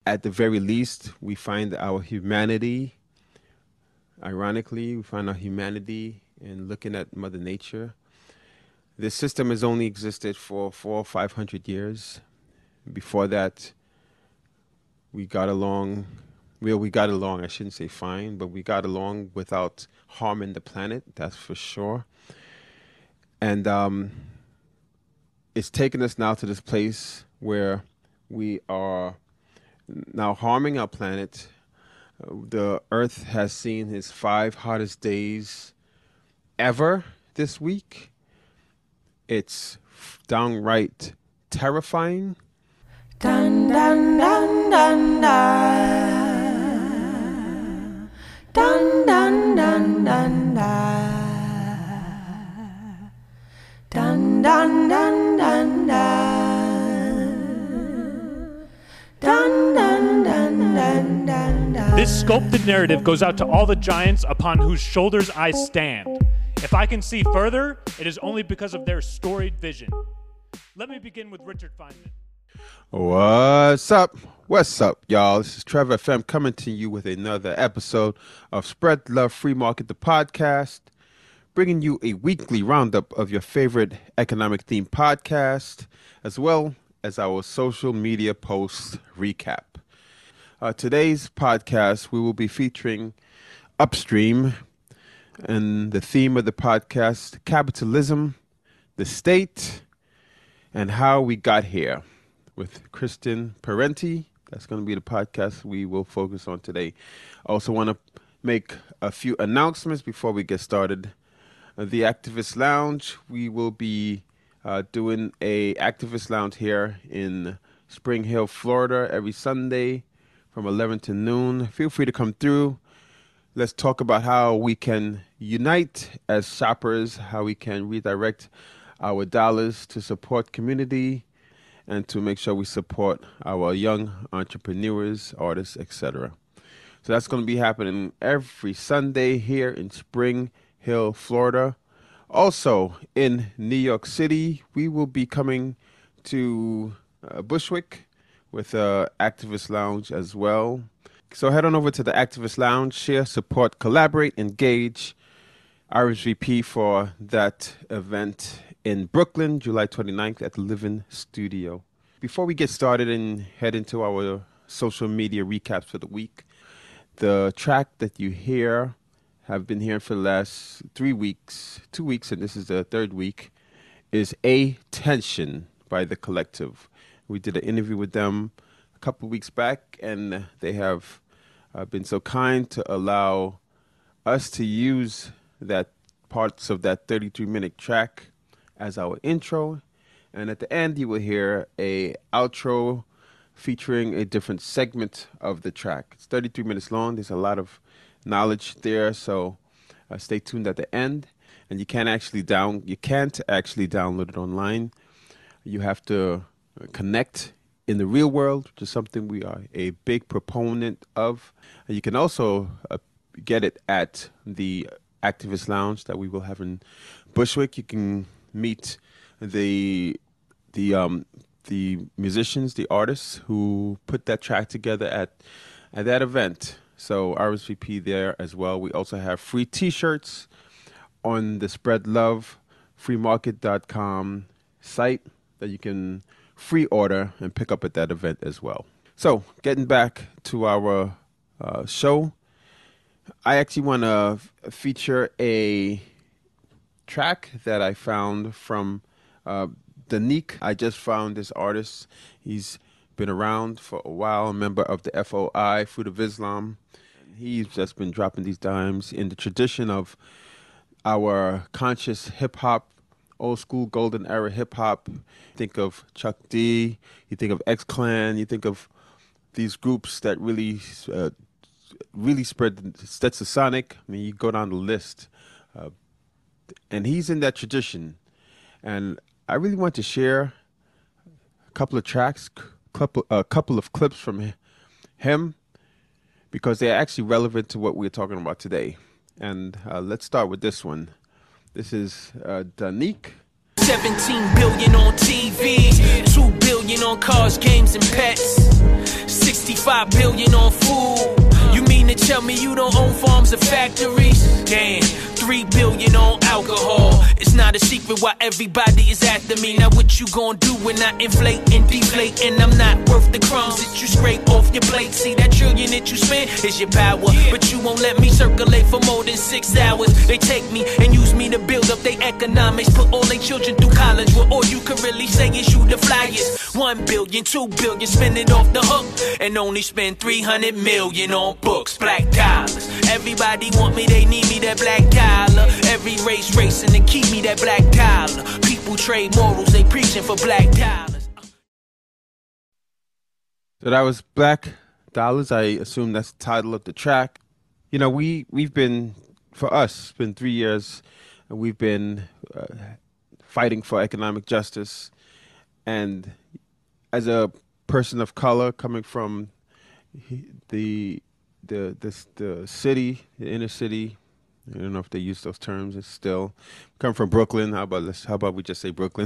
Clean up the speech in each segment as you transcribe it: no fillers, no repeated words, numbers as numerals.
at the very least, we find our humanity. Ironically, we find our humanity in looking at Mother Nature. This system has only existed for 400 or 500 years. Before that, we got along. Well, we got along. I shouldn't say fine, but we got along without harming the planet. That's for sure. And it's taken us now to this place where we are now harming our planet. The Earth has seen its five hottest days ever this week. It's downright terrifying. Dun dun dun dun dun. Dun dun dun dun dun. Dun dun dun dun dun. Dun dun dun dun dun dun. This sculpted narrative goes out to all the giants upon whose shoulders I stand. If I can see further, it is only because of their storied vision. Let me begin with Richard Feynman. What's up? What's up, y'all? This is Trevor FM coming to you with another episode of Spread Love Free Market, the podcast, bringing you a weekly roundup of your favorite economic themed podcast, as well as our social media post recap. Today's podcast, we will be featuring Upstream, and the theme of the podcast, capitalism, the state, and how we got here, with Kristen Parenti. That's going to be the podcast we will focus on today. I also want to make a few announcements before we get started. The Activist Lounge, we will be doing a Activist Lounge here in Spring Hill, Florida, every Sunday from 11 to noon. Feel free to come through. Let's talk about how we can unite as shoppers, how we can redirect our dollars to support community and to make sure we support our young entrepreneurs, artists, etc. So that's going to be happening every Sunday here in Spring Hill, Florida. Also in New York City, we will be coming to Bushwick with Activist Lounge as well. So head on over to the Activist Lounge, share, support, collaborate, engage. RSVP for that event in Brooklyn, July 29th at the Living Studio. Before we get started and head into our social media recaps for the week, the track that you hear, have been hearing for the last 2 weeks, and this is the third week, is A Tension by The Collective. We did an interview with them a couple of weeks back, and they have been so kind to allow us to use that parts of that 33-minute track as our intro. And at the end, you will hear a outro featuring a different segment of the track. It's 33 minutes long. There's a lot of knowledge there, so stay tuned at the end. And you can't actually download it online. You have to connect in the real world, which is something we are a big proponent of. And you can also get it at the Activist Lounge that we will have in Bushwick. You can meet the musicians, the artists who put that track together at that event. So RSVP there as well. We also have free T-shirts on the Spread Love freemarket.com site that you can free order and pick up at that event as well. So getting back to our show, I actually want to feature a track that I found from Danique. I just found this artist. He's been around for a while, a member of the FOI, Fruit of Islam. He's just been dropping these dimes in the tradition of our conscious hip-hop, old school golden era hip-hop. Think of Chuck D, you think of X-Clan, you think of these groups that really spread Stetsasonic. I mean, you go down the list. And he's in that tradition. And I really want to share a couple of tracks, a couple of clips from him, because they're actually relevant to what we're talking about today. And let's start with this one. This is Danique, 17 billion on TV, 2 billion on cars, games, and pets, 65 billion on food. You mean to tell me you don't own farms or factories? Damn, 3 billion on alcohol. It's not a secret why everybody is after me. Now what you gonna do when I inflate and deflate, and I'm not worth the crumbs that you scrape off your plate? See, that trillion that you spend is your power, but you won't let me circulate for more than 6 hours. They take me and use me to build up their economics, put all their children through college, where all you can really say is you the flyest. 1 billion, 2 billion, spend it off the hook, and only spend 300 million on books. Black dollars, everybody want me, they need me, that black dollar. Every race racing to keep me that black dollar. People trade morals, they preaching for black dollars. So that was Black Dollars. I assume that's the title of the track. You know, we've been, for us, it's been 3 years, and we've been fighting for economic justice. And as a person of color coming from the city, the inner city, I don't know if they use those terms. It's still come from Brooklyn. How about we just say Brooklyn?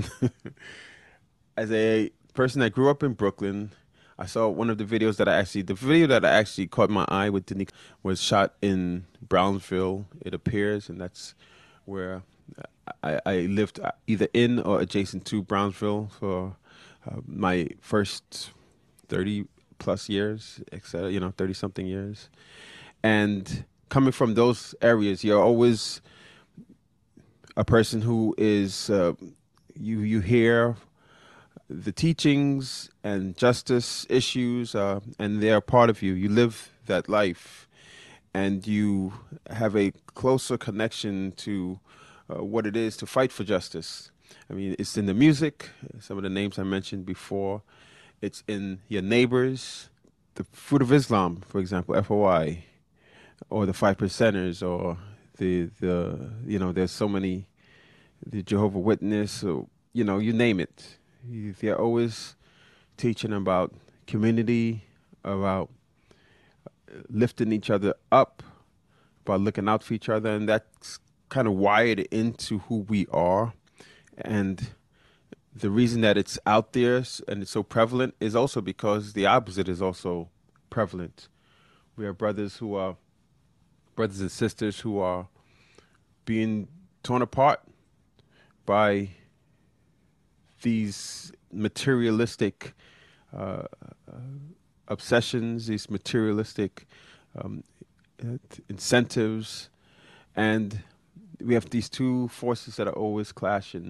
As a person that grew up in Brooklyn, I saw one of the videos the video that I actually caught my eye with Danique was shot in Brownsville, it appears, and that's where I lived either in or adjacent to Brownsville for my first 30 plus years, etc. 30 something years, and coming from those areas, you're always a person who is you hear the teachings and justice issues, and they're a part of you. You live that life, and you have a closer connection to what it is to fight for justice. I mean, it's in the music, some of the names I mentioned before. It's in your neighbors, the Fruit of Islam, for example, FOI, or the 5 Percenters, or the there's so many, the Jehovah's Witness, or, you name it. They're always teaching about community, about lifting each other up, about looking out for each other, and that's kind of wired into who we are. And the reason that it's out there and it's so prevalent is also because the opposite is also prevalent. We are brothers and sisters who are being torn apart by these materialistic obsessions, these materialistic incentives, and we have these two forces that are always clashing.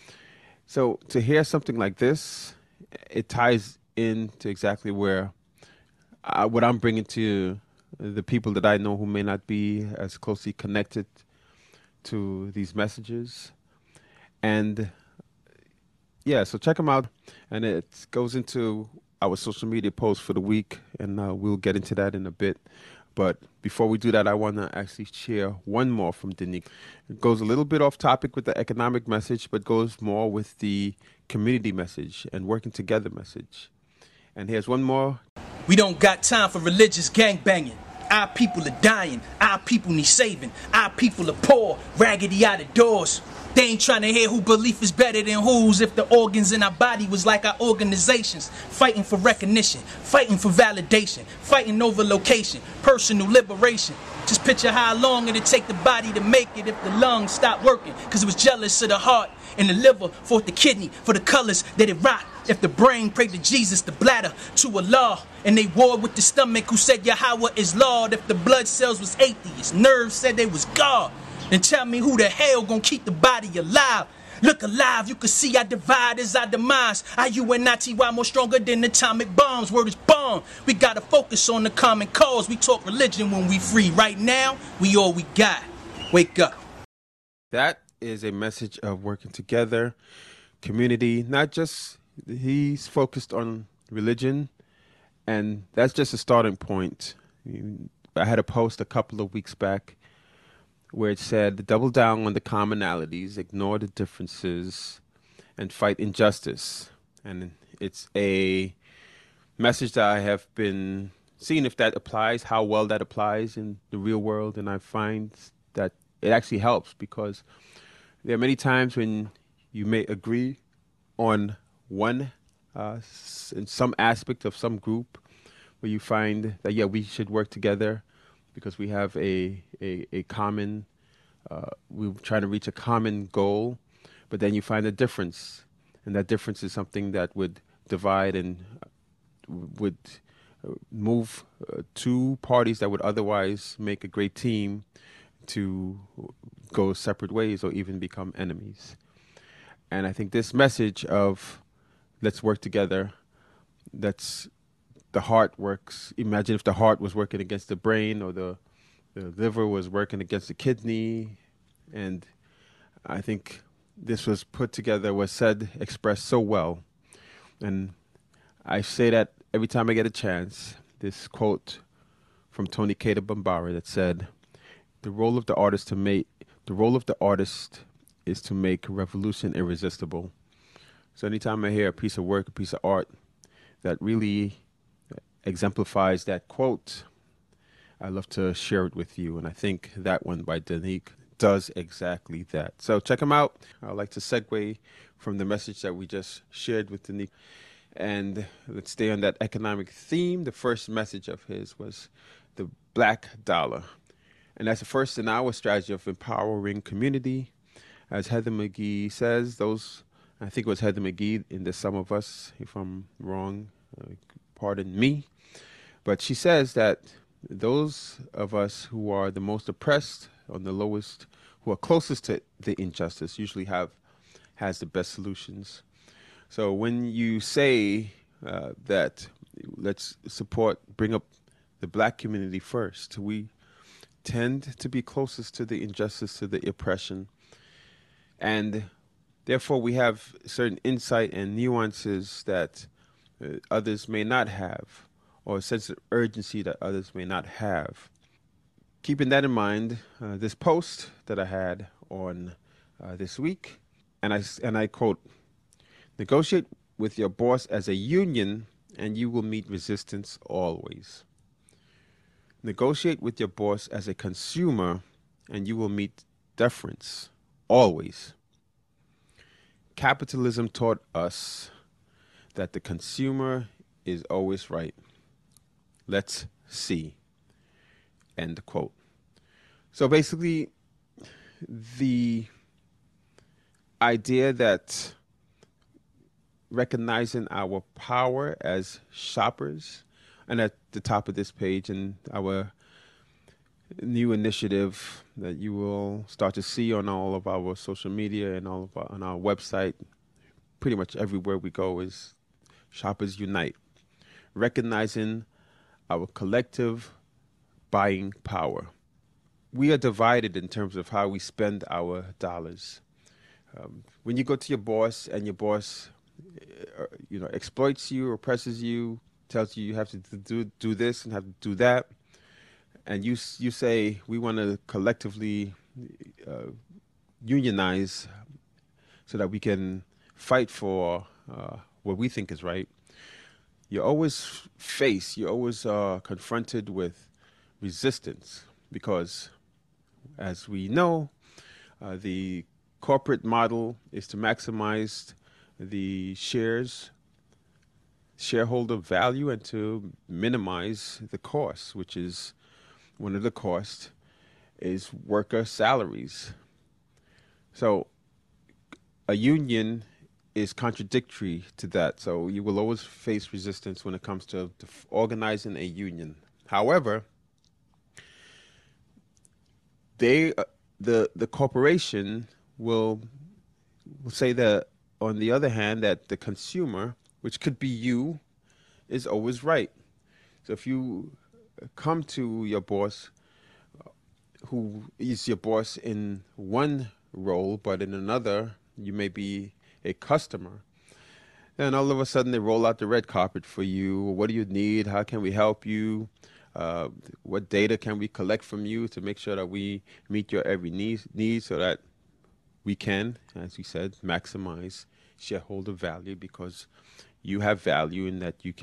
So to hear something like this, it ties into exactly where what I'm bringing to the people that I know who may not be as closely connected to these messages. And yeah, so check them out. And it goes into our social media posts for the week, and we'll get into that in a bit. But before we do that, I want to actually share one more from Danique. It goes a little bit off topic with the economic message, but goes more with the community message and working together message. And here's one more. We don't got time for religious gangbanging. Our people are dying. Our people need saving. Our people are poor, raggedy out of doors. They ain't trying to hear who belief is better than whose. If the organs in our body was like our organizations, fighting for recognition, fighting for validation, fighting over location, personal liberation. Just picture how long it'd take the body to make it if the lungs stopped working, cause it was jealous of the heart, and the liver fought the kidney for the colors that it rocked. If the brain prayed to Jesus, the bladder to Allah, and they warred with the stomach who said Yahweh is Lord. If the blood cells was atheists, nerves said they was God, then tell me who the hell gonna keep the body alive? Look alive, you can see our divide is our demise. IUNITY more stronger than atomic bombs. Word is bomb. We gotta focus on the common cause. We talk religion when we free. Right now, we all we got. Wake up. That is a message of working together, community, not just, he's focused on religion, and that's just a starting point. I had a post a couple of weeks back where it said, double down on the commonalities, ignore the differences, and fight injustice. And it's a message that I have been seeing if that applies, how well that applies in the real world. And I find that it actually helps, because there are many times when you may agree on one, in some aspect of some group, where you find that, yeah, we should work together because we have a common, we're trying to reach a common goal, but then you find a difference, and that difference is something that would divide and would move two parties that would otherwise make a great team to go separate ways or even become enemies. And I think this message of let's work together, that's the heart works. Imagine if the heart was working against the brain, or the liver was working against the kidney. And I think this was put together, was said, expressed so well. And I say that every time I get a chance. This quote from Tony Cato Bambara that said, the role of the artist is to make revolution irresistible. So anytime I hear a piece of work, a piece of art that really exemplifies that quote, I love to share it with you. And I think that one by Danique does exactly that. So check them out. I'd like to segue from the message that we just shared with Danique. And let's stay on that economic theme. The first message of his was the black dollar. And that's the first in our strategy of empowering community. As Heather McGhee says, I think it was Heather McGhee in the Some of Us, if I'm wrong, pardon me. But she says that those of us who are the most oppressed, on the lowest, who are closest to the injustice, usually has the best solutions. So when you say that let's bring up the black community first, we tend to be closest to the injustice, to the oppression. And therefore, we have certain insight and nuances that others may not have, or a sense of urgency that others may not have. Keeping that in mind, this post that I had on this week, and I quote, "Negotiate with your boss as a union, and you will meet resistance always. Negotiate with your boss as a consumer, and you will meet deference always. Capitalism taught us that the consumer is always right. Let's see." End quote. So basically, the idea that recognizing our power as shoppers, and at the top of this page in our new initiative that you will start to see on all of our social media and on our website, pretty much everywhere we go, is Shoppers Unite. Recognizing our collective buying power. We are divided in terms of how we spend our dollars. When you go to your boss and your boss exploits you, oppresses you, tells you have to do this and have to do that, and you say we want to collectively unionize so that we can fight for what we think is right, you're always confronted with resistance, because as we know, the corporate model is to maximize the shareholder value and to minimize the cost, which is one of the costs is worker salaries. So a union is contradictory to that. So you will always face resistance when it comes to organizing a union. However, the corporation will say that, on the other hand, that the consumer, which could be you, is always right. So if you come to your boss, who is your boss in one role, but in another you may be a customer, then all of a sudden they roll out the red carpet for you. What do you need? How can we help you? What data can we collect from you to make sure that we meet your every need so that we can, as we said, maximize shareholder value, because you have value in that you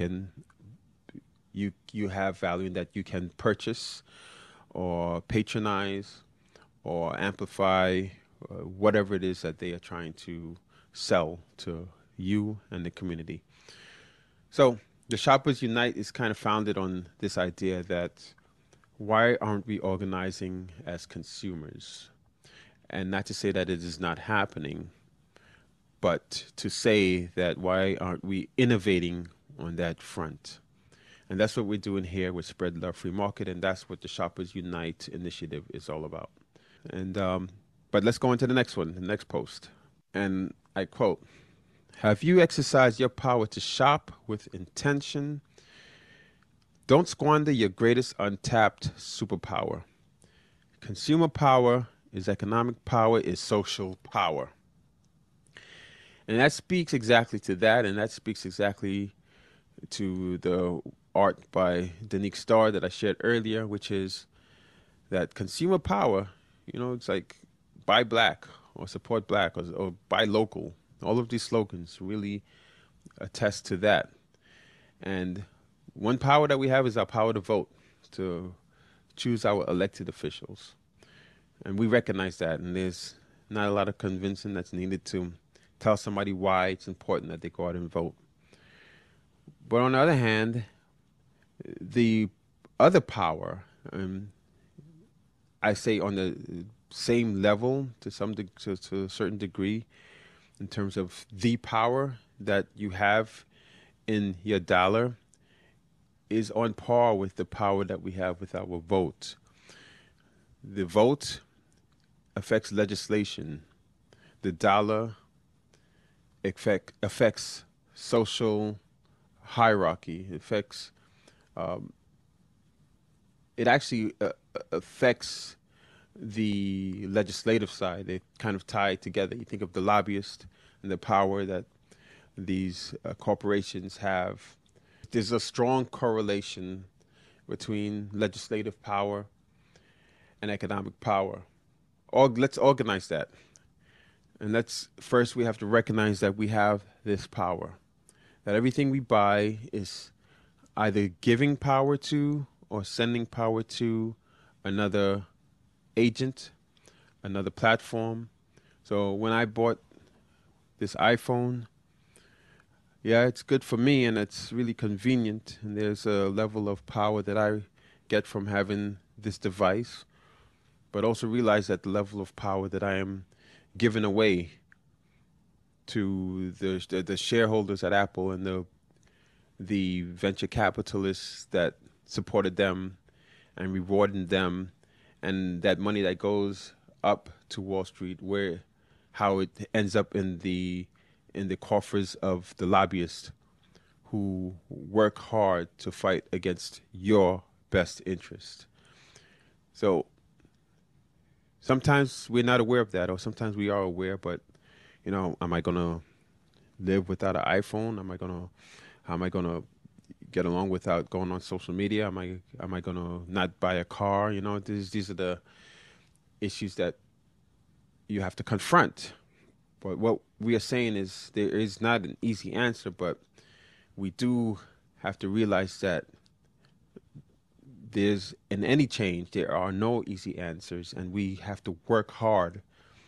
have value in that you can purchase or patronize or amplify whatever it is that they are trying to sell to you and the community. So the Shoppers Unite is kind of founded on this idea that why aren't we organizing as consumers? And not to say that it is not happening, but to say that why aren't we innovating on that front? And that's what we're doing here with Spread Love Free Market, and that's what the Shoppers Unite initiative is all about. And but let's go into the next one, the next post. And I quote, "Have you exercised your power to shop with intention? Don't squander your greatest untapped superpower. Consumer power is economic power, is social power." And that speaks exactly to that, and that speaks exactly to the art by Danique Starr that I shared earlier, which is that consumer power, it's like buy black or support black or buy local. All of these slogans really attest to that. And one power that we have is our power to vote, to choose our elected officials. And we recognize that, and there's not a lot of convincing that's needed to tell somebody why it's important that they go out and vote. But on the other hand, the other power, I say on the same level to to a certain degree, in terms of the power that you have in your dollar, is on par with the power that we have with our vote. The vote affects legislation. The dollar affects social hierarchy. It affects. It actually affects the legislative side. They kind of tie together. You think of the lobbyist and the power that these corporations have. There's a strong correlation between legislative power and economic power. Let's organize that. And first we have to recognize that we have this power, that everything we buy is either giving power to or sending power to another agent, another platform. So when I bought this iPhone, yeah, it's good for me and it's really convenient. And there's a level of power that I get from having this device, but also realize that the level of power that I am giving away to the shareholders at Apple and the venture capitalists that supported them and rewarding them, and that money that goes up to Wall Street, how it ends up in the coffers of the lobbyists who work hard to fight against your best interest. So sometimes we're not aware of that, or sometimes we are aware, but am I gonna live without an iPhone? How am I gonna get along without going on social media? Am I gonna not buy a car? These are the issues that you have to confront. But what we are saying is there is not an easy answer, but we do have to realize that in any change, there are no easy answers, and we have to work hard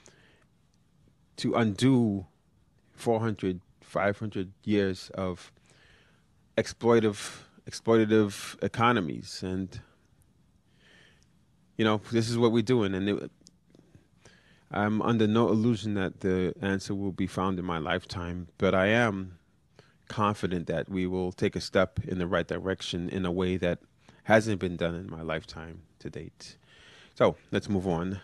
to undo 400, 500 years of exploitative economies. And, this is what we're doing. And I'm under no illusion that the answer will be found in my lifetime, but I am confident that we will take a step in the right direction in a way that hasn't been done in my lifetime to date. So let's move on.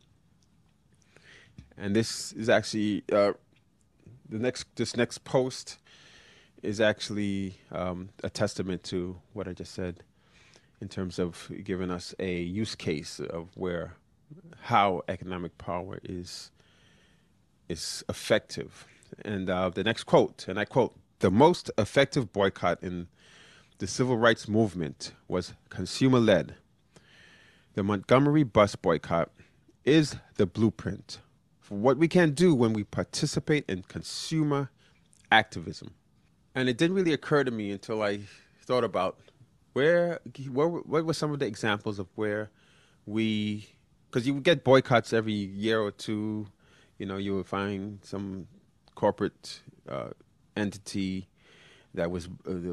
And this is actually this next post is actually a testament to what I just said in terms of giving us a use case of how economic power is effective. And the next quote, and I quote, "The most effective boycott in the civil rights movement was consumer-led. The Montgomery bus boycott is the blueprint for what we can do when we participate in consumer activism." And it didn't really occur to me until I thought about what were some of the examples of where because you would get boycotts every year or two. You would find some corporate entity that was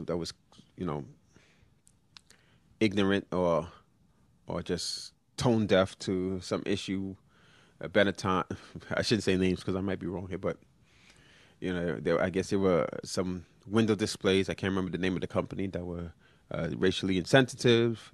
ignorant or just tone deaf to some issue. Benetton, I shouldn't say names because I might be wrong here, but I guess there were some window displays. I can't remember the name of the company that were racially insensitive,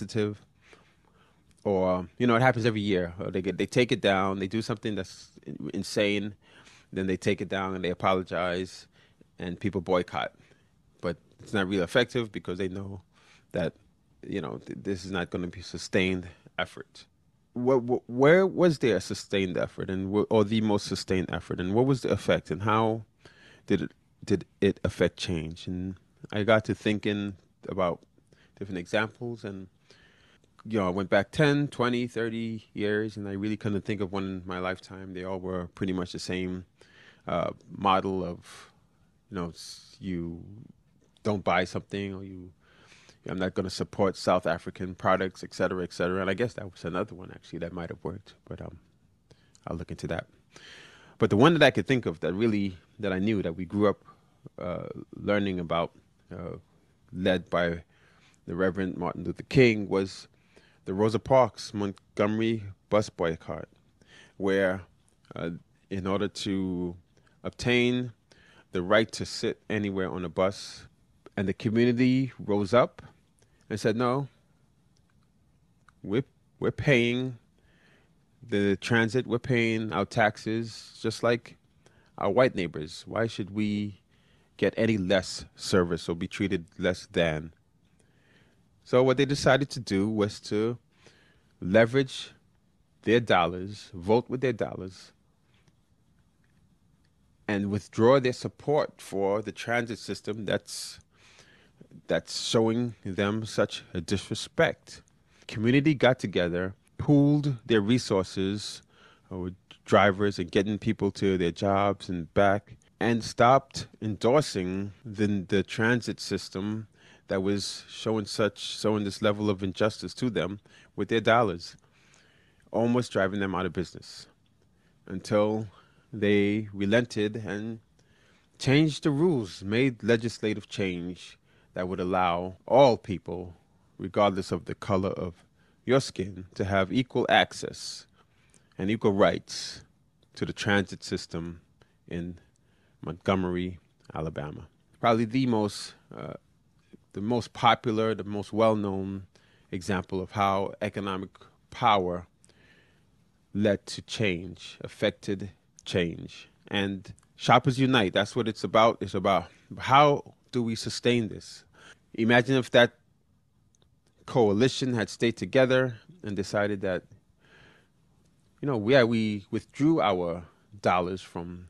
or it happens every year. Or they take it down. They do something that's insane, then they take it down and they apologize, and people boycott. But it's not really effective because they know that this is not going to be sustained effort. Where was there a sustained effort, or the most sustained effort, and what was the effect, and how did it affect change? And I got to thinking about different examples, and I went back 10, 20, 30 years, and I really couldn't think of one in my lifetime. They all were pretty much the same model of, you don't buy something, or I'm not going to support South African products, et cetera, et cetera. And I guess that was another one, actually, that might have worked. But I'll look into that. But the one that I could think of that I knew that we grew up learning about, led by the Reverend Martin Luther King, was the Rosa Parks Montgomery bus boycott, where in order to obtain the right to sit anywhere on a bus, and the community rose up and said, no, we're paying the transit, we're paying our taxes just like our white neighbors. Why should we get any less service or be treated less than? So what they decided to do was to leverage their dollars, vote with their dollars, and withdraw their support for the transit system that's showing them such a disrespect. Community got together, pooled their resources with drivers and getting people to their jobs and back, and stopped endorsing the transit system that was showing this level of injustice to them with their dollars, almost driving them out of business, until they relented and changed the rules, made legislative change that would allow all people, regardless of the color of your skin, to have equal access and equal rights to the transit system in Montgomery, Alabama. Probably the most popular, the most well-known example of how economic power led to change, affected change. And Shoppers Unite, that's what it's about. It's about how do we sustain this? Imagine if that coalition had stayed together and decided that, we withdrew our dollars from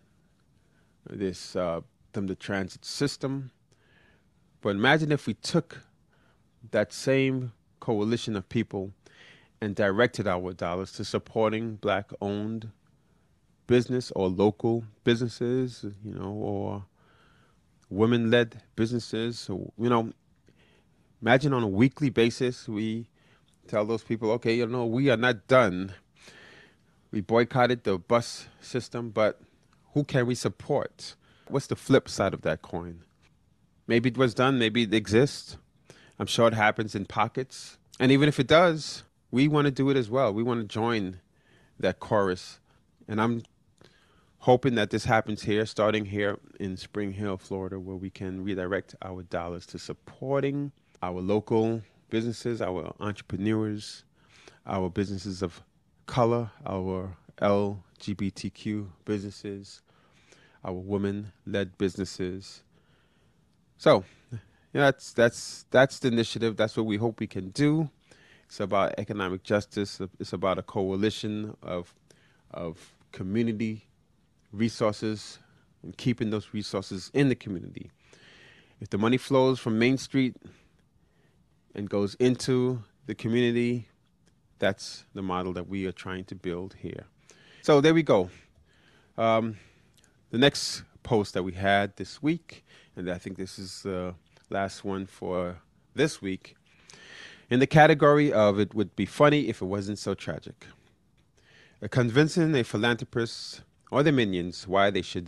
the transit system. But imagine if we took that same coalition of people and directed our dollars to supporting Black-owned business or local businesses, or women-led businesses. So, imagine on a weekly basis we tell those people, okay, we are not done. We boycotted the bus system, but who can we support? What's the flip side of that coin? Maybe it was done, maybe it exists. I'm sure it happens in pockets. And even if it does, we want to do it as well. We want to join that chorus. And I'm hoping that this happens here, starting here in Spring Hill, Florida, where we can redirect our dollars to supporting our local businesses, our entrepreneurs, our businesses of color, our LGBTQ businesses, our women-led businesses. So that's the initiative. That's what we hope we can do. It's about economic justice. It's about a coalition of community resources and keeping those resources in the community. If the money flows from Main Street and goes into the community, that's the model that we are trying to build here. So there we go. The next post that we had this week, and I think this is the last one for this week, in the category of it would be funny if it wasn't so tragic. Convincing a philanthropist or their minions why they should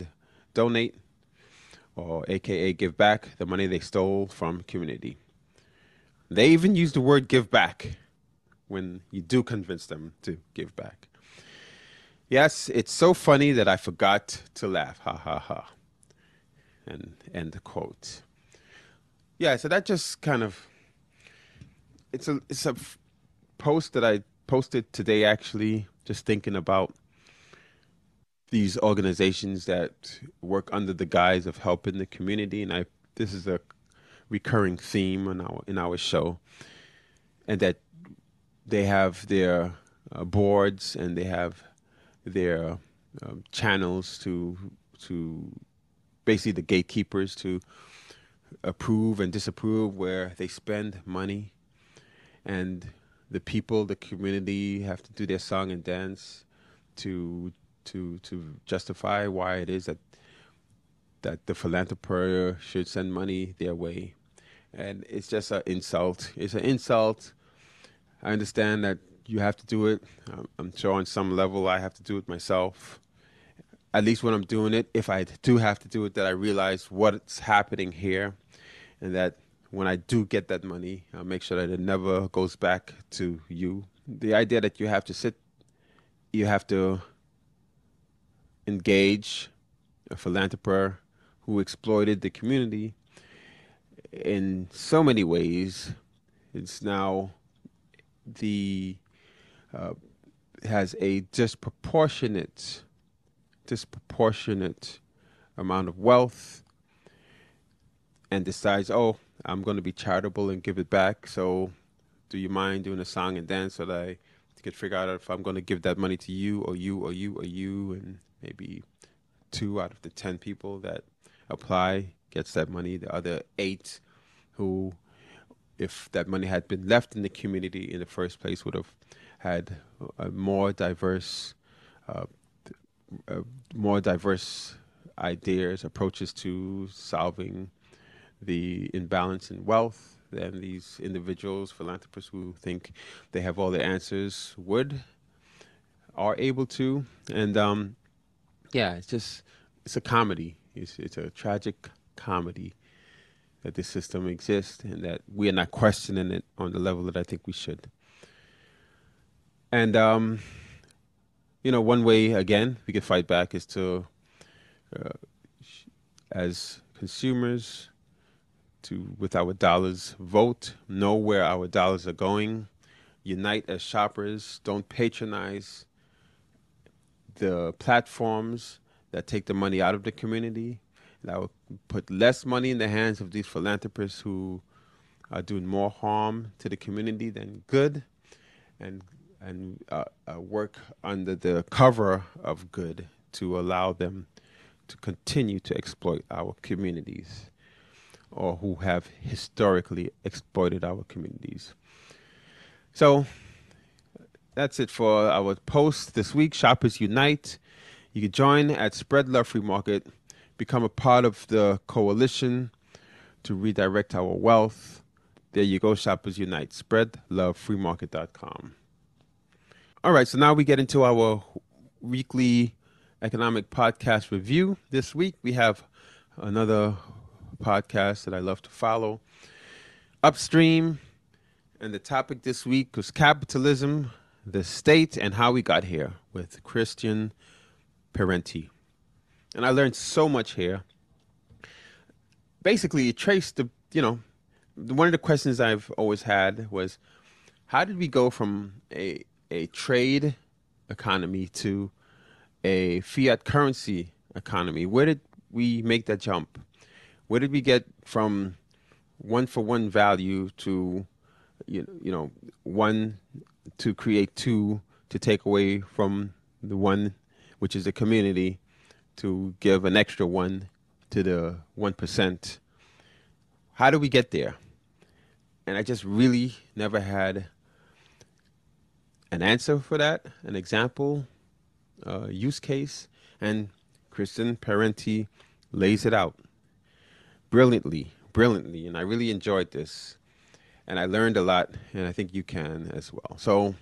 donate, or AKA give back the money they stole from community. They even use the word give back when you do convince them to give back. Yes, it's so funny that I forgot to laugh. Ha ha ha. And end the quote. Yeah, so that just kind of, it's a post that I posted today, actually, just thinking about these organizations that work under the guise of helping the community. And this is a recurring theme in our show, and that they have their boards and they have their channels to basically the gatekeepers to approve and disapprove where they spend money, and the people, the community, have to do their song and dance to justify why it is that the philanthropist should send money their way. And it's just an insult. It's an insult. I understand that you have to do it. I'm sure on some level I have to do it myself. At least when I'm doing it, if I do have to do it, that I realize what's happening here, and that when I do get that money, I'll make sure that it never goes back to you. The idea that you have to engage a philanthropist who exploited the community in so many ways, it's now has a disproportionate amount of wealth, and decides, oh, I'm going to be charitable and give it back. So do you mind doing a song and dance so that I could figure out if I'm going to give that money to you or you or you or you, and maybe 2 out of the 10 people that apply gets that money. The other 8 who, if that money had been left in the community in the first place, would have had more diverse ideas, approaches to solving the imbalance in wealth than these individuals, philanthropists who think they have all the answers are able to. And yeah, it's a comedy. It's a tragic comedy that this system exists, and that we are not questioning it on the level that I think we should. And one way, again, we could fight back is to, as consumers, with our dollars, vote, know where our dollars are going, unite as shoppers, don't patronize the platforms that take the money out of the community. That will put less money in the hands of these philanthropists who are doing more harm to the community than good, and work under the cover of good to allow them to continue to exploit our communities, or who have historically exploited our communities. So that's it for our post this week. Shoppers Unite. You can join at Spread Love Free Market, become a part of the coalition to redirect our wealth. There you go, Shoppers Unite. SpreadLoveFreeMarket.com. All right, so now we get into our weekly economic podcast review. This week we have another podcast that I love to follow, Upstream, and the topic this week was capitalism, the state, and how we got here, with Christian Parenti. And I learned so much here. Basically, it traced one of the questions I've always had was, how did we go from a trade economy to a fiat currency economy? Where did we make that jump? Where did we get from one-for-one value to, one to create two to take away from the one, which is the community, to give an extra one to the 1%? How do we get there? And I just really never had an answer for that, an example, use case. And Christian Parenti lays it out brilliantly, and I really enjoyed this, and I learned a lot, and I think you can as well. So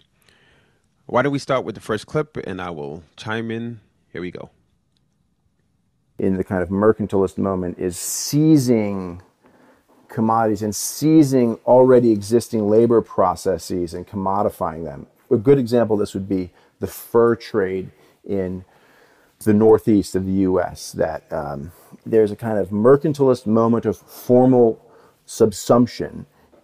why don't we start with the first clip, and I will chime in. Here we go. in the kind of mercantilist moment is seizing commodities and seizing already existing labor processes and commodifying them. A good example of this would be the fur trade in the northeast of the U.S., that there's a kind of mercantilist moment of formal subsumption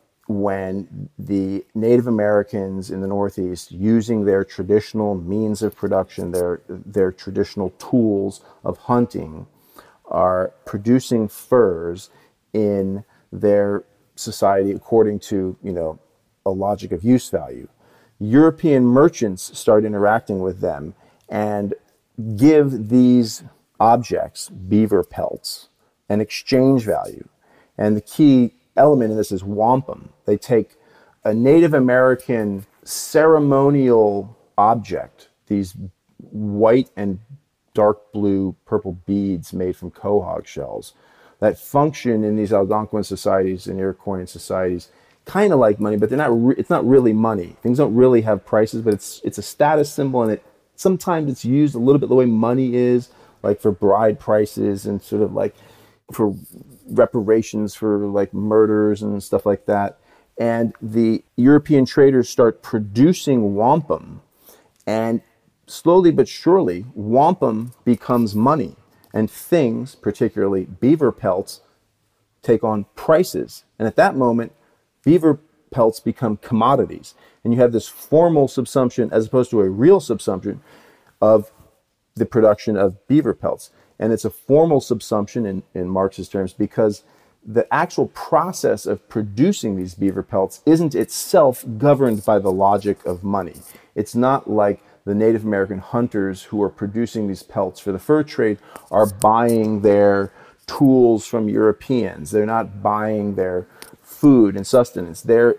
when the Native Americans in the Northeast, using their traditional means of production, their traditional tools of hunting, are producing furs in their society according to, a logic of use value. European merchants start interacting with them and give these objects, beaver pelts, an exchange value. And the key element in this is wampum. They take a Native American ceremonial object, these white and dark blue purple beads made from quahog shells that function in these Algonquin societies and Iroquoian societies kind of like money, but they're not. It's not really money. Things don't really have prices, but it's a status symbol, and sometimes it's used a little bit the way money is, like for bride prices and sort of like for reparations for like murders and stuff like that. And the European traders start producing wampum, and slowly but surely, wampum becomes money, and things, particularly beaver pelts, take on prices. And at that moment, beaver pelts become commodities. And you have this formal subsumption as opposed to a real subsumption of the production of beaver pelts. And it's a formal subsumption in Marxist terms because the actual process of producing these beaver pelts isn't itself governed by the logic of money. It's not like the Native American hunters who are producing these pelts for the fur trade are buying their tools from Europeans. They're not buying their food and sustenance.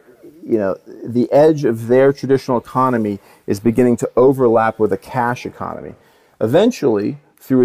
The edge of their traditional economy is beginning to overlap with a cash economy. Eventually, through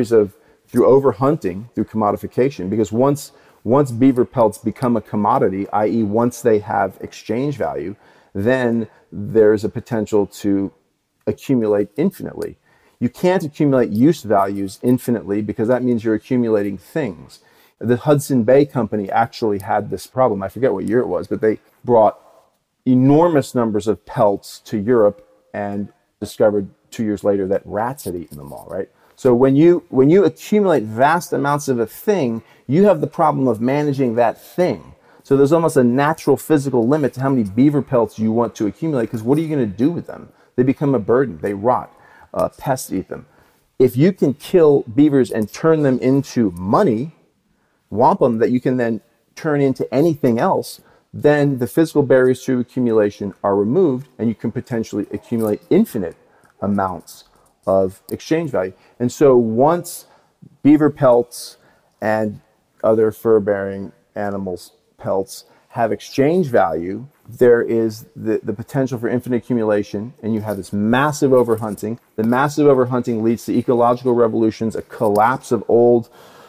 overhunting, through commodification, because once beaver pelts become a commodity, i.e. once they have exchange value, then there's a potential to accumulate infinitely. You can't accumulate use values infinitely because that means you're accumulating things. The Hudson Bay Company actually had this problem. I forget what year it was, but they brought enormous numbers of pelts to Europe and discovered 2 years later that rats had eaten them all, right? So when you accumulate vast amounts of a thing, you have the problem of managing that thing. So there's almost a natural physical limit to how many beaver pelts you want to accumulate, because what are you going to do with them? They become a burden. They rot. Pests eat them. If you can kill beavers and turn them into money, wampum that you can then turn into anything else, then the physical barriers to accumulation are removed, and you can potentially accumulate infinite amounts of exchange value. And so once beaver pelts and other fur-bearing animals' pelts have exchange value, there is the potential for infinite accumulation, and you have this massive overhunting. The massive overhunting leads to ecological revolutions, a collapse of old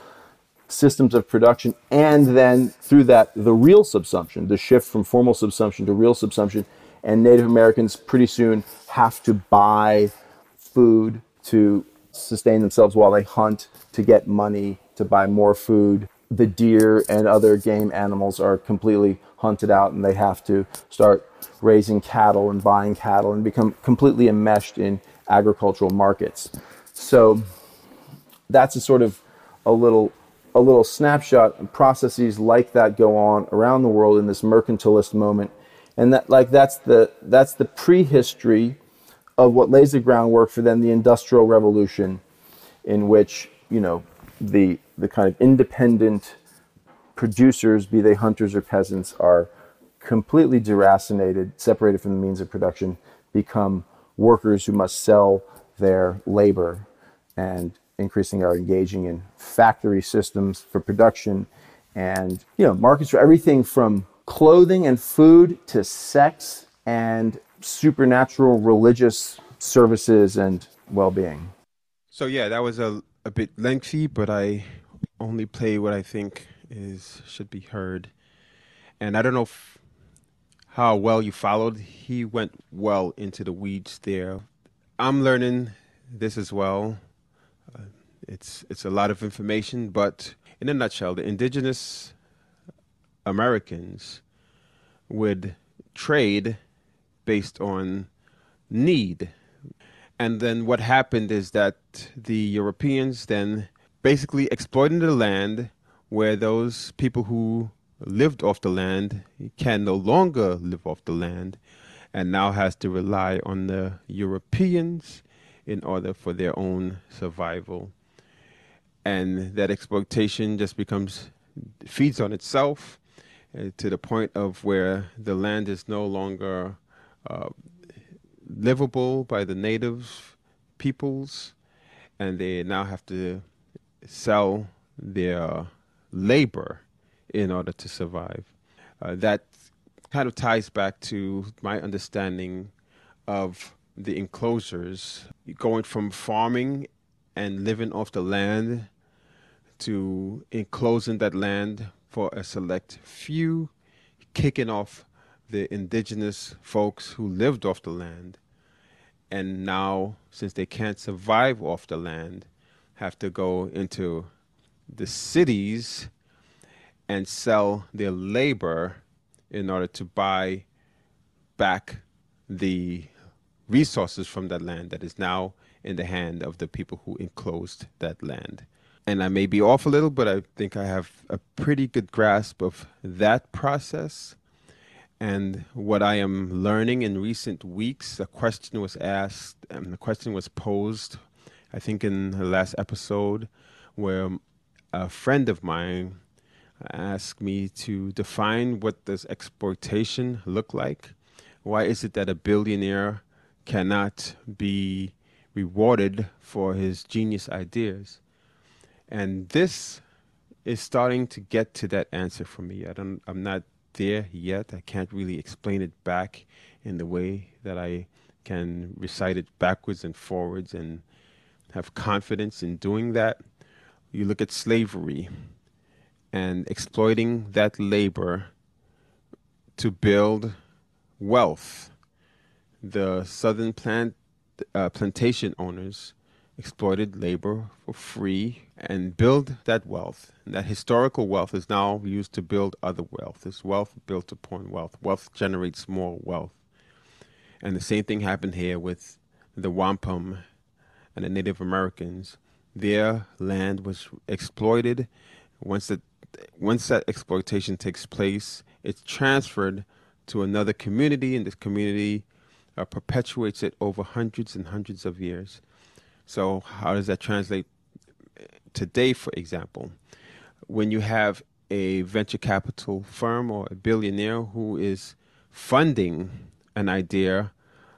systems of production, and then through that, the real subsumption, the shift from formal subsumption to real subsumption, and Native Americans pretty soon have to buy food to sustain themselves while they hunt, to get money, to buy more food. The deer and other game animals are completely hunted out, and they have to start raising cattle and buying cattle and become completely enmeshed in agricultural markets. So that's a little snapshot. And processes like that go on around the world in this mercantilist moment, and that's the prehistory of what lays the groundwork for then the Industrial Revolution, in which the kind of independent producers, be they hunters or peasants, are completely deracinated, separated from the means of production, become workers who must sell their labor, and increasingly are engaging in factory systems for production, and markets for everything from clothing and food to sex and supernatural religious services and well-being. So yeah, that was a bit lengthy, but I only play what I think should be heard. And I don't know how well you followed. He went well into the weeds there. I'm learning this as well. It's a lot of information, but in a nutshell, the indigenous Americans would trade based on need. And then what happened is that the Europeans then basically exploited the land where those people who lived off the land can no longer live off the land and now has to rely on the Europeans in order for their own survival. And that exploitation just feeds on itself to the point of where the land is no longer livable by the native peoples, and they now have to sell their labor in order to survive. That kind of ties back to my understanding of the enclosures, going from farming and living off the land to enclosing that land for a select few, kicking off the indigenous folks who lived off the land. And now, since they can't survive off the land, have to go into the cities and sell their labor in order to buy back the resources from that land that is now in the hand of the people who enclosed that land. And I may be off a little, but I think I have a pretty good grasp of that process. And what I am learning in recent weeks, a question was asked, and the question was posed, I think in the last episode, where a friend of mine asked me to define what does exploitation look like. Why is it that a billionaire cannot be rewarded for his genius ideas? And this is starting to get to that answer for me. I'm not there yet. I can't really explain it back in the way that I can recite it backwards and forwards and have confidence in doing that. You look at slavery and exploiting that labor to build wealth. The southern plantation owners exploited labor for free and build that wealth. And that historical wealth is now used to build other wealth. This wealth built upon wealth. Wealth generates more wealth. And the same thing happened here with the wampum and the Native Americans. Their land was exploited. Once that exploitation takes place, it's transferred to another community, and this community perpetuates it over hundreds and hundreds of years. So how does that translate today, for example? When you have a venture capital firm or a billionaire who is funding an idea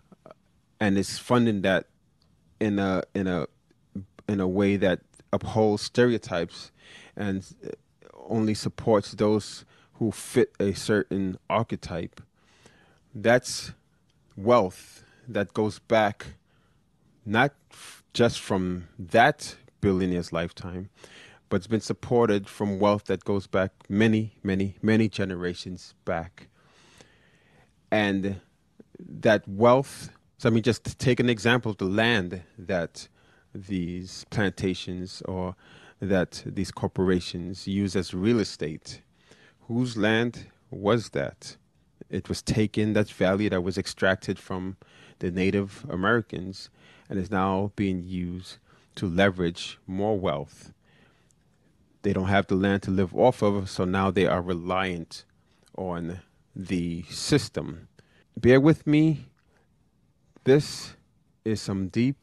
and is funding that in a way that upholds stereotypes and only supports those who fit a certain archetype, that's wealth that goes back not just from that billionaire's lifetime, but it's been supported from wealth that goes back many, many, many generations back. And that wealth, so I mean, just to take an example of the land that these plantations or that these corporations use as real estate. Whose land was that? It was taken, that's value that was extracted from the Native Americans and is now being used to leverage more wealth. They don't have the land to live off of, so now they are reliant on the system. Bear with me. This is some deep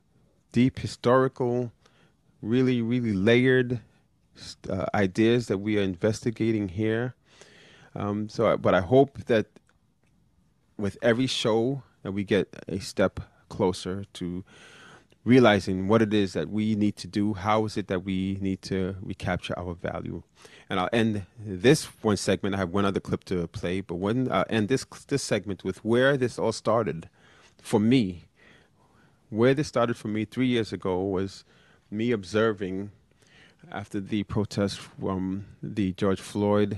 historical, really, really layered ideas that we are investigating here. But I hope that with every show that we get a step closer to realizing what it is that we need to do, how is it that we need to recapture our value. And I'll end this one segment. I have one other clip to play, but I'll end this segment with where this all started for me. Where this started for me 3 years ago was me observing after the protest from the George Floyd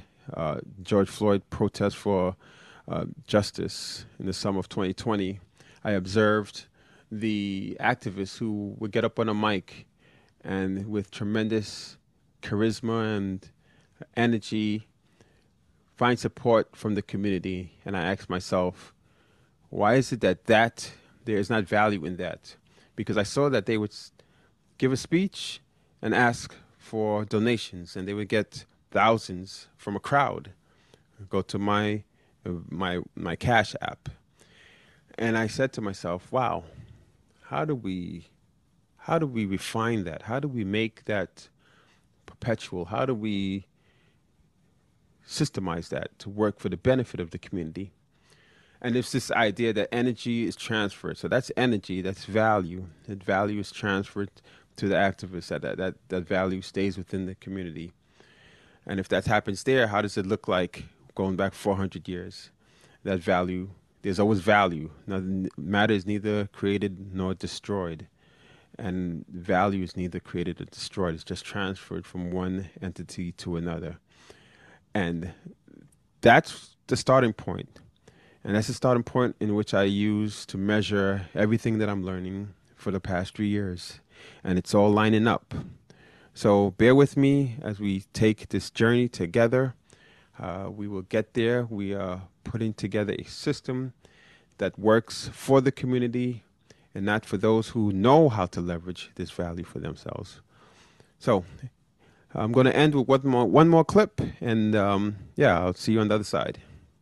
protest for justice in the summer of 2020. I observed the activists who would get up on a mic and with tremendous charisma and energy, find support from the community. And I ask myself, why is it that there is not value in that? Because I saw that they would give a speech and ask for donations, and they would get thousands from a crowd. Go to my Cash App, and I said to myself, "Wow, how do we refine that? How do we make that perpetual? How do we systemize that to work for the benefit of the community?" And it's this idea that energy is transferred. So that's energy, that's value. That value is transferred to the activists. That value stays within the community. And if that happens there, how does it look like going back 400 years? That value, there's always value. Matter is neither created nor destroyed. And value is neither created or destroyed. It's just transferred from one entity to another. And that's the starting point. And that's the starting point in which I use to measure everything that I'm learning for the past 3 years. And it's all lining up. So bear with me as we take this journey together. We will get there. We are putting together a system that works for the community and not for those who know how to leverage this value for themselves. So I'm going to end with one more clip, and I'll see you on the other side.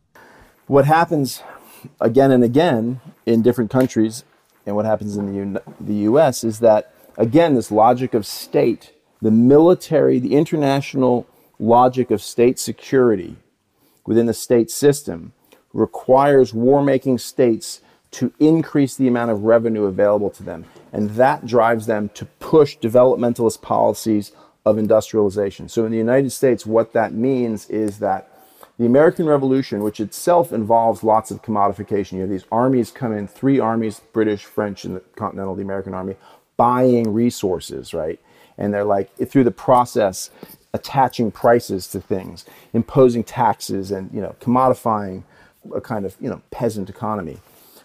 What happens again and again in different countries, and what happens in the U.S. is that, again, this logic of state, the military, the international logic of state security within the state system requires war-making states to increase the amount of revenue available to them. And that drives them to push developmentalist policies of industrialization. So in the United States, what that means is that the American Revolution, which itself involves lots of commodification, you have these armies come in, 3 armies, British, French, and the American Army, buying resources, right? And they're like, through the process, attaching prices to things, imposing taxes, and, commodifying a kind of, peasant economy.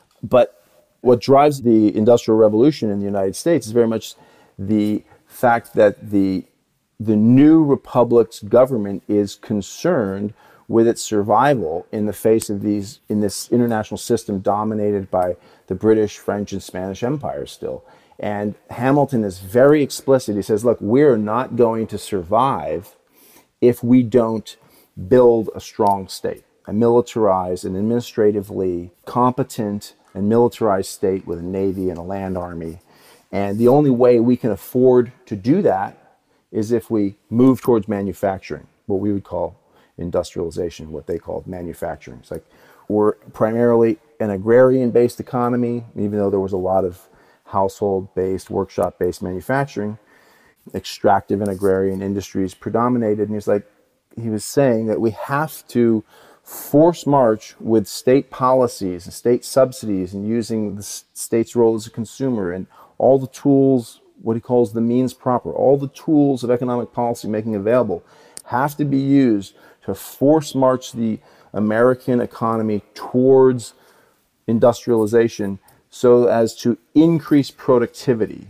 But what drives the Industrial Revolution in the United States is very much the fact that the new republic's government is concerned with its survival in the face of in this international system dominated by the British, French, and Spanish empires still. And Hamilton is very explicit. He says, look, we're not going to survive if we don't build a strong state, a militarized and administratively competent and militarized state with a navy and a land army. And the only way we can afford to do that is if we move towards manufacturing, what we would call industrialization, what they called manufacturing. It's like we're primarily an agrarian-based economy, even though there was a lot of household-based, workshop-based manufacturing. Extractive and agrarian industries predominated, and he was saying that we have to force march with state policies and state subsidies and using the state's role as a consumer and all the tools, what he calls the means proper, all the tools of economic policy making available have to be used to force march the American economy towards industrialization so as to increase productivity,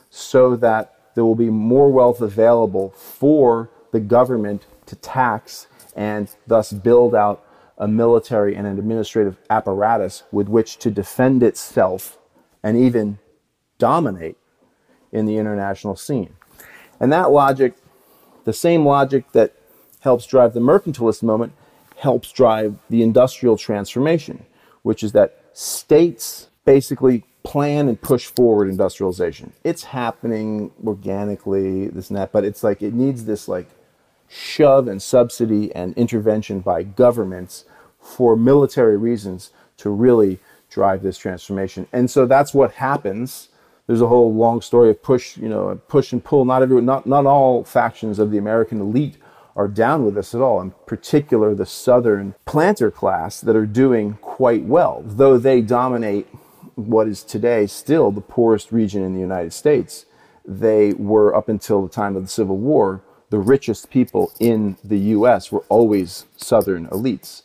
so that there will be more wealth available for the government to tax and thus build out a military and an administrative apparatus with which to defend itself and even dominate in the international scene. And that logic, the same logic that helps drive the mercantilist moment, helps drive the industrial transformation, which is that states basically plan and push forward industrialization. It's happening organically, this and that, but it's like it needs this like shove and subsidy and intervention by governments for military reasons to really drive this transformation. And so that's what happens. There's a whole long story of push and pull. Not all factions of the American elite are down with this at all, in particular the Southern planter class that are doing quite well, though they dominate what is today still the poorest region in the United States. They were, up until the time of the Civil War, the richest people in the U.S. were always Southern elites.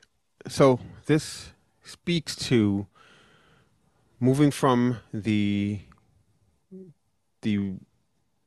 So this speaks to moving from the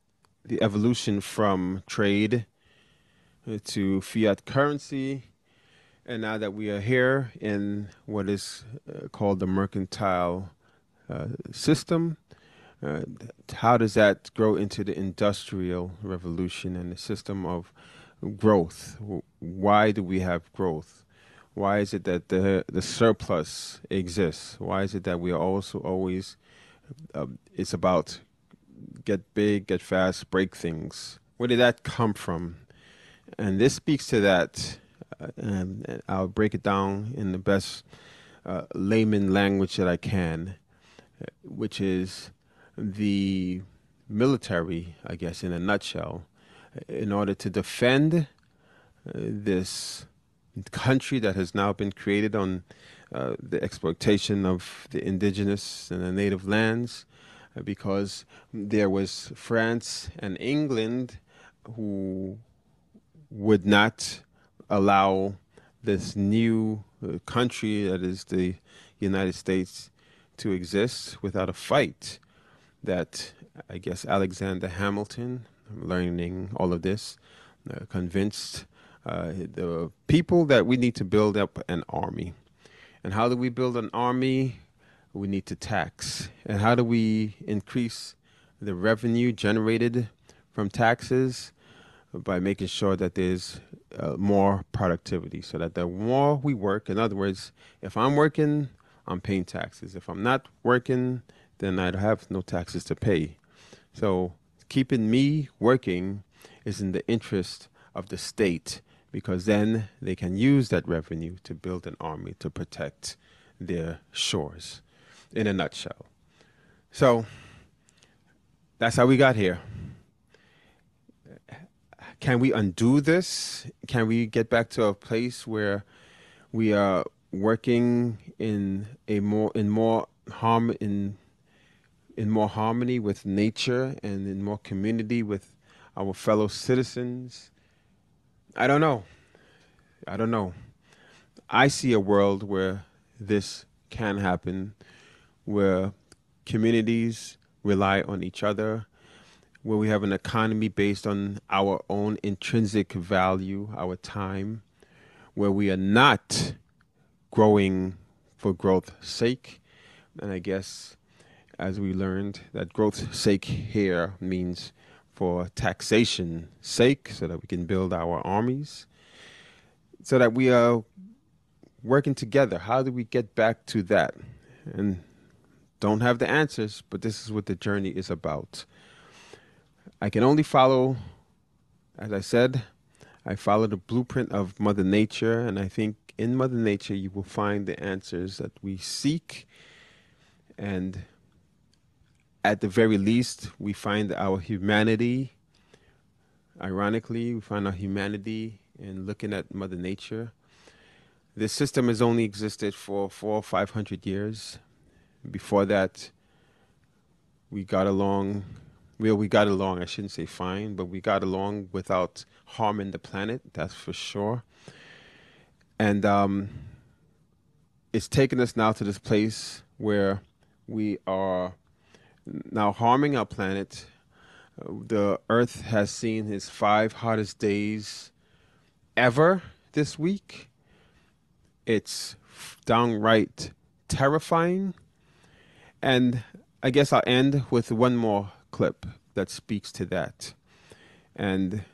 the evolution from trade to fiat currency, and now that we are here in what is called the mercantile system, how does that grow into the industrial revolution and the system of growth? Why do we have growth? Why is it that the surplus exists? Why is it that we are also always, it's about get big, get fast, break things? Where did that come from? And this speaks to that, and I'll break it down in the best layman language that I can, which is the military, I guess, in a nutshell. In order to defend this country that has now been created on the exploitation of the indigenous and the native lands, because there was France and England who would not allow this new country that is the United States to exist without a fight. That, I guess, Alexander Hamilton, learning all of this, convinced the people that we need to build up an army. And how do we build an army? We need to tax. And how do we increase the revenue generated from taxes? By making sure that there's more productivity, so that the more we work, in other words, if I'm working, I'm paying taxes. If I'm not working, then I'd have no taxes to pay. So keeping me working is in the interest of the state, because then they can use that revenue to build an army to protect their shores, in a nutshell. So that's how we got here. Can we undo this? Can we get back to a place where we are working in more harmony with nature and in more community with our fellow citizens? I don't know. I see a world where this can happen, where communities rely on each other, where we have an economy based on our own intrinsic value, our time, where we are not growing for growth's sake. And I guess, as we learned, that growth's sake here means for taxation sake, so that we can build our armies, so that we are working together. How do we get back to that? And don't have the answers, but this is what the journey is about. I can only follow, as I said, I follow the blueprint of Mother Nature, and I think in Mother Nature you will find the answers that we seek, and at the very least we find our humanity. Ironically, we find our humanity in looking at Mother Nature. This system has only existed for 400 or 500 years. Before that, we got along. We got along, I shouldn't say fine, but we got along without harming the planet, that's for sure. And it's taken us now to this place where we are now harming our planet. The Earth has seen its 5 hottest days ever this week. It's downright terrifying. And I guess I'll end with one more clip that speaks to that, and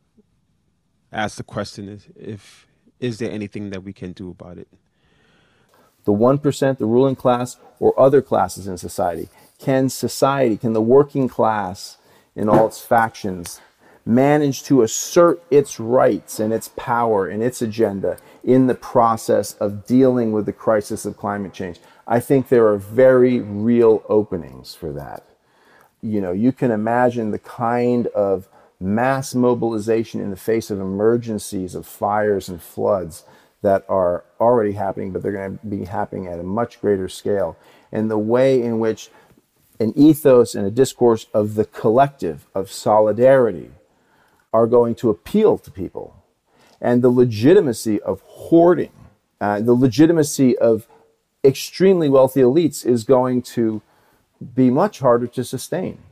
ask the question: is there anything that we can do about it? The 1%, the ruling class, or other classes in society? Can the working class in all its factions, manage to assert its rights and its power and its agenda in the process of dealing with the crisis of climate change? I think there are very real openings for that. You know, you can imagine the kind of mass mobilization in the face of emergencies of fires and floods that are already happening, but they're going to be happening at a much greater scale. And the way in which an ethos and a discourse of the collective, of solidarity, are going to appeal to people. And the legitimacy of hoarding, the legitimacy of extremely wealthy elites is going to be much harder to sustain.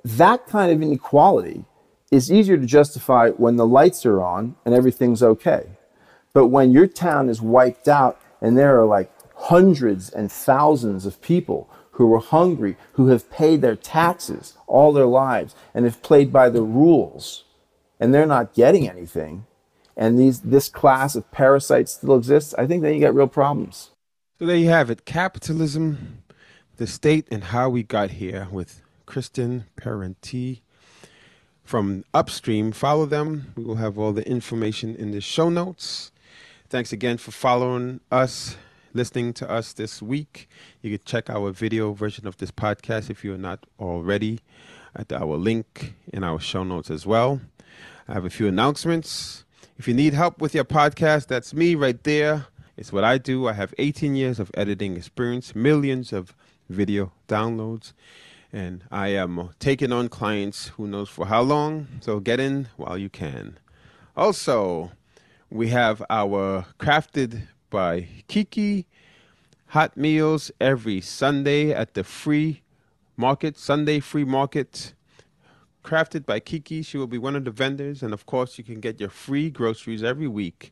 that kind of inequality is easier to justify when the lights are on and everything's okay. But when your town is wiped out and there are like hundreds and thousands of people who are hungry, who have paid their taxes all their lives and have played by the rules, and they're not getting anything, and this class of parasites still exists, I think then you get real problems. So there you have it. Capitalism, the state, and how we got here with Kristen Parenti from Upstream. Follow them. We will have all the information in the show notes. Thanks again for following us, listening to us this week. You can check our video version of this podcast if you're not already at our link in our show notes as well. I have a few announcements. If you need help with your podcast, that's me right there. It's what I do. I have 18 years of editing experience, millions of video downloads, and I am taking on clients who knows for how long, so get in while you can. Also, we have our Crafted by Kiki hot meals every Sunday at the free market, Sunday free market. Crafted by Kiki. She will be one of the vendors, and of course, you can get your free groceries every week.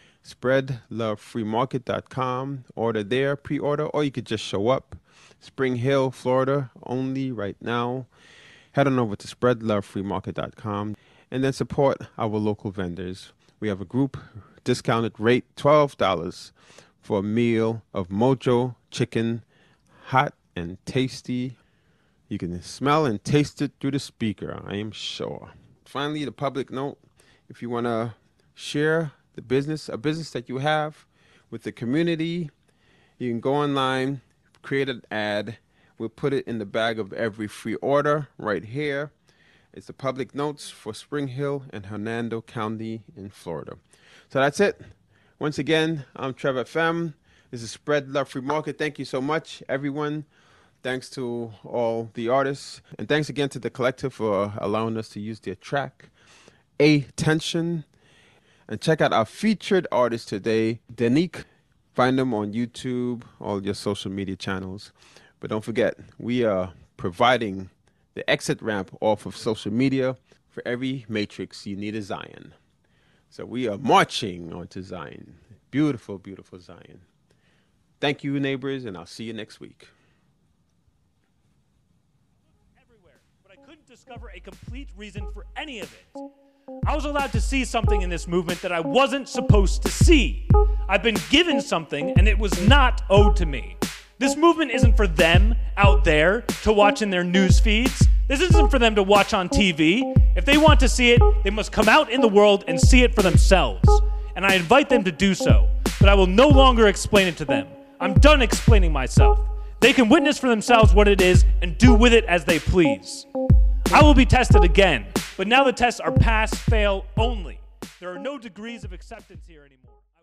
SpreadLoveFreeMarket.com. Order there, pre-order, or you could just show up. Spring Hill, Florida, only right now. Head on over to SpreadLoveFreeMarket.com and then support our local vendors. We have a group discounted rate, $12 for a meal of Mojo chicken, hot and tasty. You can smell and taste it through the speaker, I am sure. Finally, the public note, if you want to share a business that you have with the community, you can go online, create an ad. We'll put it in the bag of every free order right here. It's the public notes for Spring Hill and Hernando County in Florida. So that's it. Once again, I'm Trevor FM. This is Spread Love Free Market. Thank you so much, everyone. Thanks to all the artists. And thanks again to the collective for allowing us to use their track, Attention. And check out our featured artist today, Danique. Find them on YouTube, all your social media channels. But don't forget, we are providing the exit ramp off of social media. For every matrix, you need a Zion. So we are marching onto Zion. Beautiful, beautiful Zion. Thank you, neighbors, and I'll see you next week. Everywhere, but I couldn't discover a complete reason for any of it. I was allowed to see something in this movement that I wasn't supposed to see. I've been given something, and it was not owed to me. This movement isn't for them out there to watch in their news feeds. This isn't for them to watch on TV. If they want to see it, they must come out in the world and see it for themselves. And I invite them to do so, but I will no longer explain it to them. I'm done explaining myself. They can witness for themselves what it is and do with it as they please. I will be tested again, but now the tests are pass, fail only. There are no degrees of acceptance here anymore.